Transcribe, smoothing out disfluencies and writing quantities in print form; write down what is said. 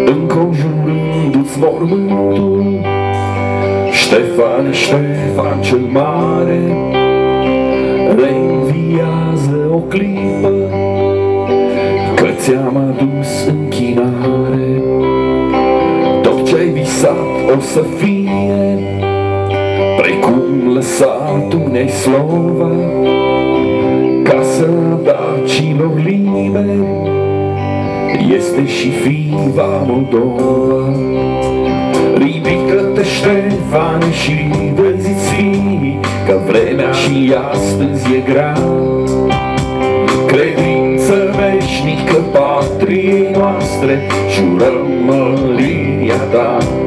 înconjurându-ți mormântul. Ștefan, Ștefan cel mare, reînviază o clipă, că ți-am adus închinare. Tot ce-ai visat o să fie, precum lăsat unei slova, casa dacilor liberi este și fiva Moldova. Ridică-te, Ștefane, și dă-zi-ți fii, că vremea și astăzi e grea. Credință veșnică patriei noastre, jurăm mărirea ta.